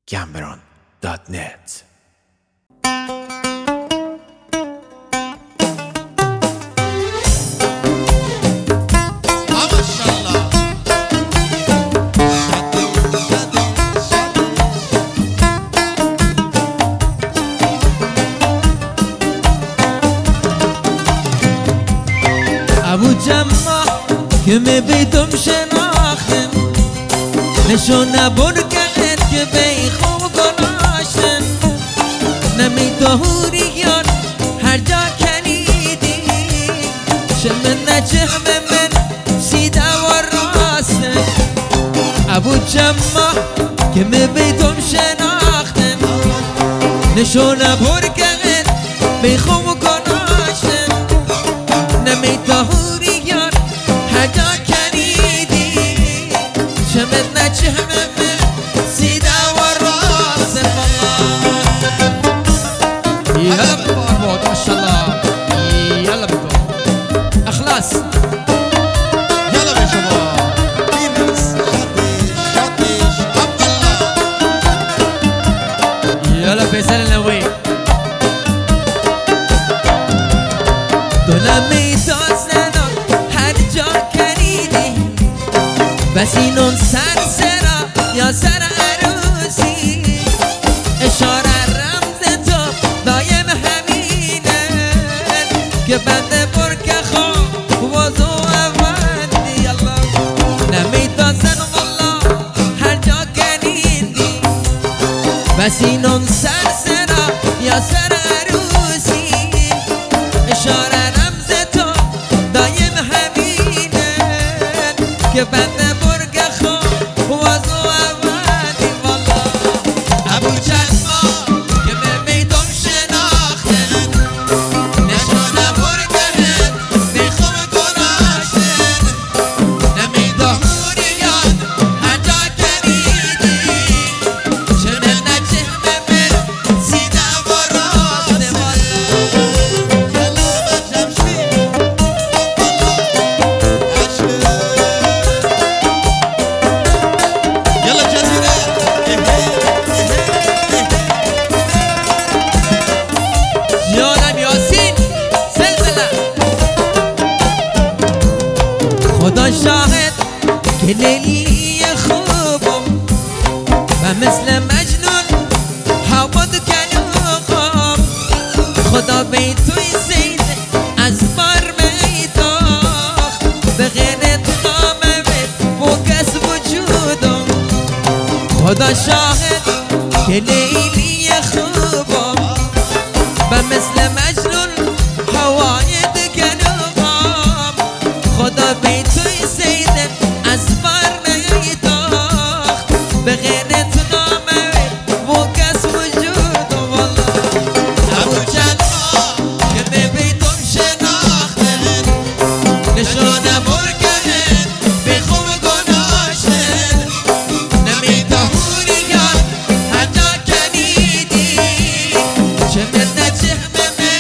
gambron.net. ابو جمع که میبیدم شناختن نشونه برگرد که بی خوب گناشتن نمیدهوریان هر جا کنیدی شمن نجم من سیده و راستن ابو جمع که میبیدم شناختن نشونه برگرد بی خوب گناشتن نمیدهوریان هر جا کنیدی شمن نجم من سیده و راستن يلا بالموت ما شاء الله يلا بكم اخلاص يلا يا شباب بيمس شطش عبد الله يلا فيصل النووي دلمي تازنا هر جا کنیدی بس اینون سر سرا یا سر عروسی اشاره رمز تو دایم همینه که بنده برکه خواه وضو اوندی الله نمیتازن والله هر جا کنیدی بس اینون سر سرا یا سر عروسی اشاره رمز تو دایم همینه که بنده برکه خواه وضو اوندی والله ابو جلما که میدم شناختن نشانه برگرد میخوام گناشتن نمیدهوریان هر جا کنیدی شمن نجم من سیده و راست يلا بجمشي يلا جزيرة جانم یاسین سلسله خدا شاهد که لیلی خوبم و مثل مجنون حواد کلوخم خدا بی توی زید از بار میتاخت به غیر نامه و کس وجودم خدا شاهد که لیلی خوبم و مثل مجنون هوای دگلوغم خدا بی توی زیده از بار میتاخت به غیرت نامه و کس وجود والله ابو جلما که میبیدم شناختن نشانه برگرد بی خوب گناشتن نمیدهوریان هر جا کنیدی شمن نجم من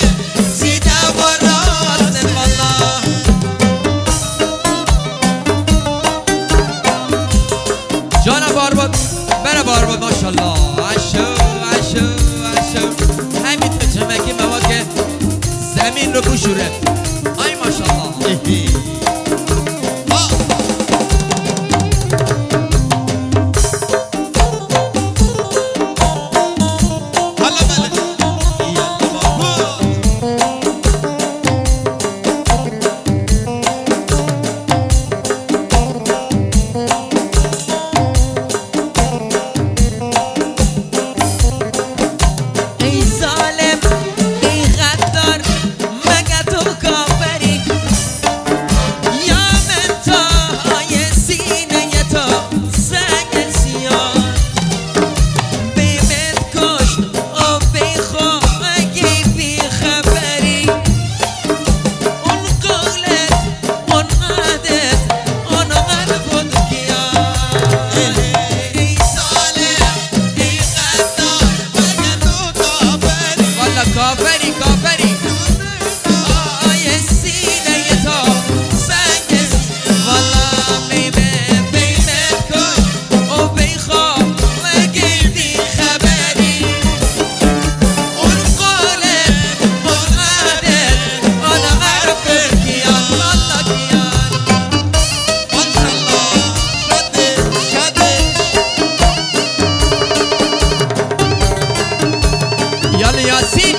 یاسین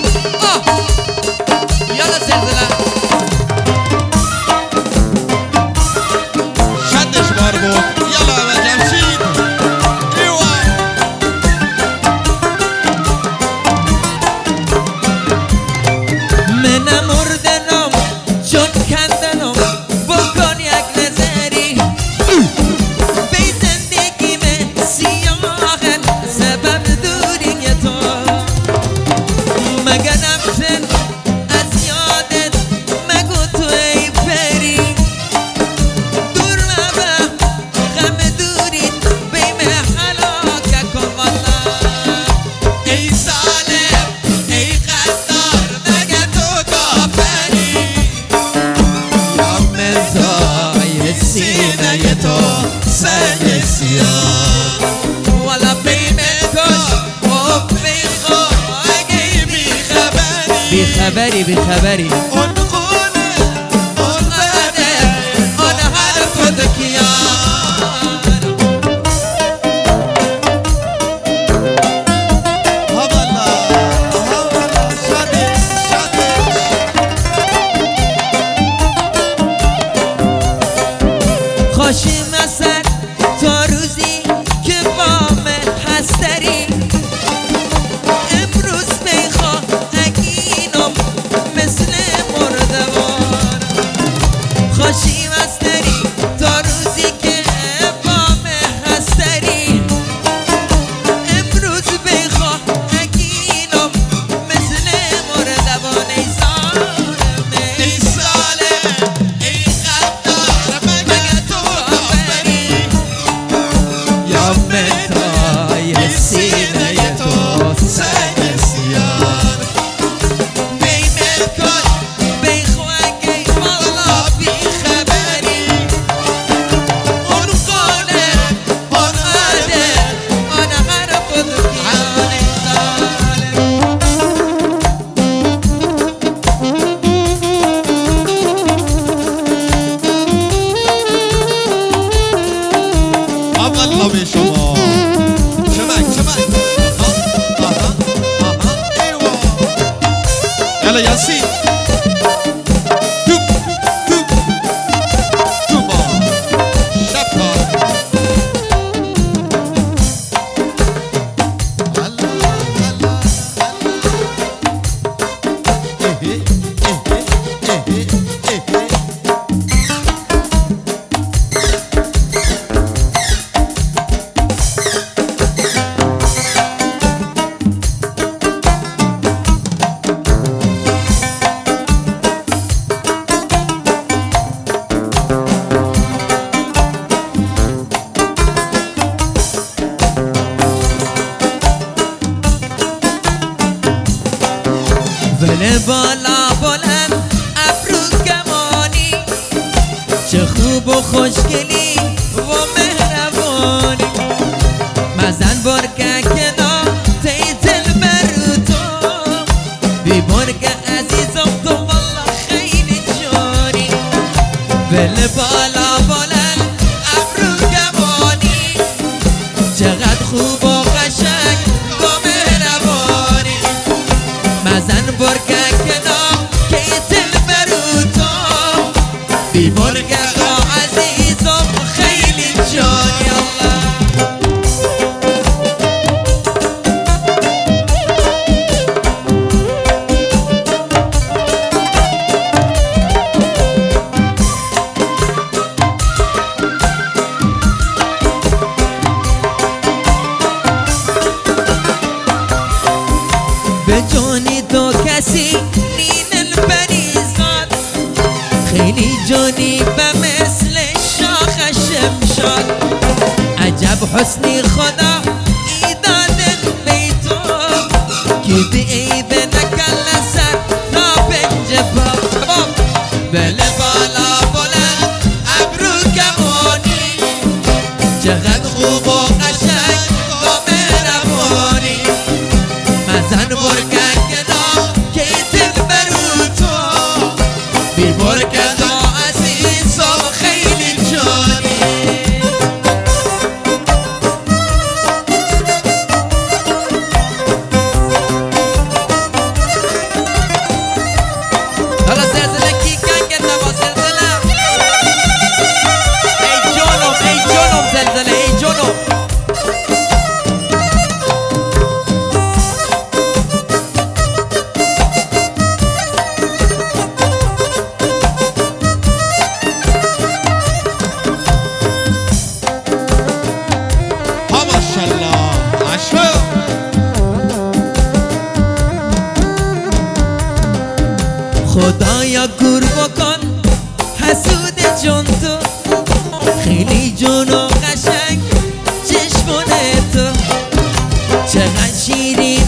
یالا زلزله شدش بار بود یلا و جمشید ایوا من مردنم چون کندنم بکن یک نظری بی زندگی من سیاهن سبب دوری تو مگه نمشن از یادت مگو تو ای پری دور مبه غم دوری بیم حلاکه کن والله ای ظالم ای غدار مگه تو کافری یا مزای سینه تو سنگ سیاه والا بیم کش و بیخوا اگه بیخبری بی خبری اون خونه اون بده اون حرف دکیار هوالا هوالا شدش خوشی مثل تا روزی که با من هستری امروز میخوا اگینم مثل مردوار خوشی مستری تا روزی که با من هستری امروز میخوا اگینم مثل مردوار ای ظالمه ای ظالم ای غدار مگه تو کافری یا متای سینه تو سنگ سیاه بیمه کن بیخوانگی والا بیخبری اون خونه اون عده آن غرق دکیان ظالم الله به شما شمک آها ایوا یلا یاسین توبا شب کار ولی بالا بلند ابرو کمانی چه خوب و خوشگلی و مهربانی مزن برکه کنا تی دل برو تو بی برکه عزیزم تو والله خیلی جانی ولی بالا بلند ابرو کمانی چقدر خوب و قشنگ و مهربانی مزن برکه کنا که دل برو تو بی برکه عزیزم خیلی جانی الله به جانی تو کسی نین البریزاد خیلی جانی به مثل شاخ شمشاد عجب حسنی خدا ایدادن بی تو که به عیب نکل سر تا پنجبا بله بالا بلند ابرو کمانی چقدر خوب و قشنگ و مهربانی مزن برکه کنا که دل برو تو بی برکه عزیزم خیلی جانی شیرین